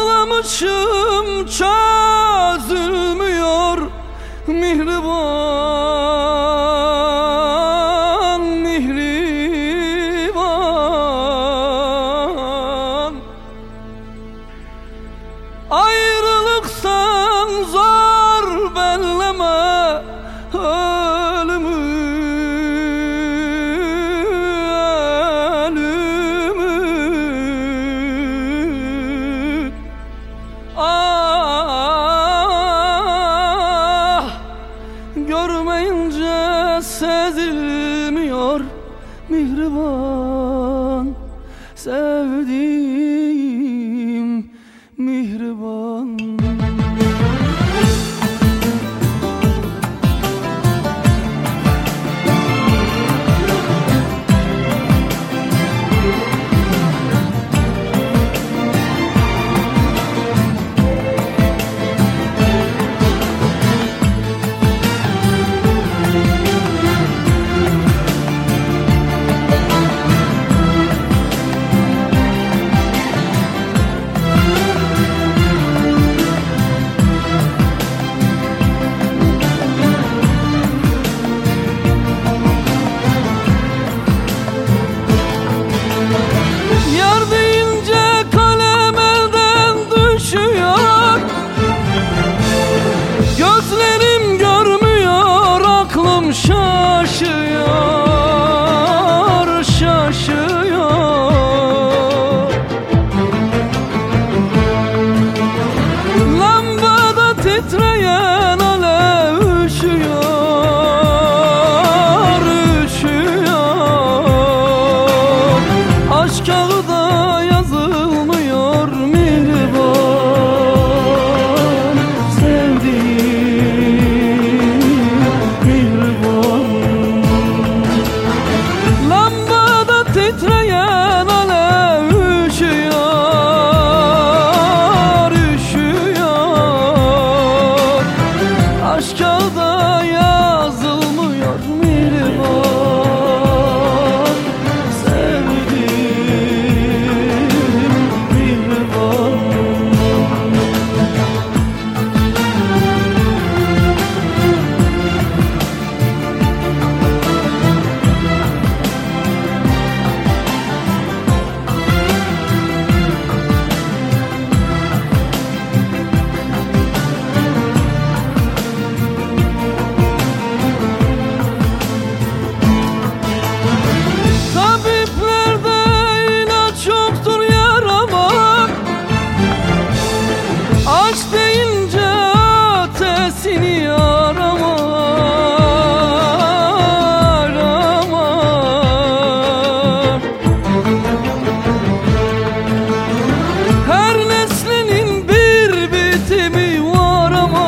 Ağlamışım çözülmüyor mihriban, mihriban. Ayrılıksan zor belleme ölümü, ölümü. Ah, görmeyince sezilmiyor mihriban, sevdiğim mihriban. Gözlerim görmüyor, aklım şaşıyor, şaşıyor. Lambada titreyen alev üşüyor, üşüyor. Aşk kağıda yazılmıyor mihriban, lambada titreyen alev üşüyor, üşüyor. Aşk kağıda yazılmıyor mihriban, sevdiğim mihriban. Aşk deyince ötesini arama, arama. Her neslinin bir bitimi var ama,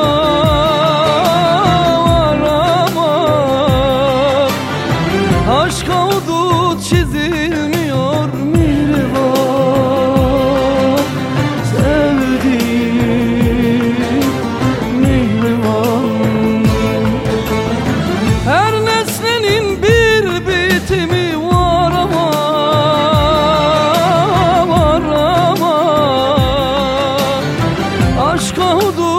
var ama. Aşka hudut çizilmiyor mihriban, sevdiğim mihriban. Her nesnenin bir bitimi var ama, var ama. Aşka hudut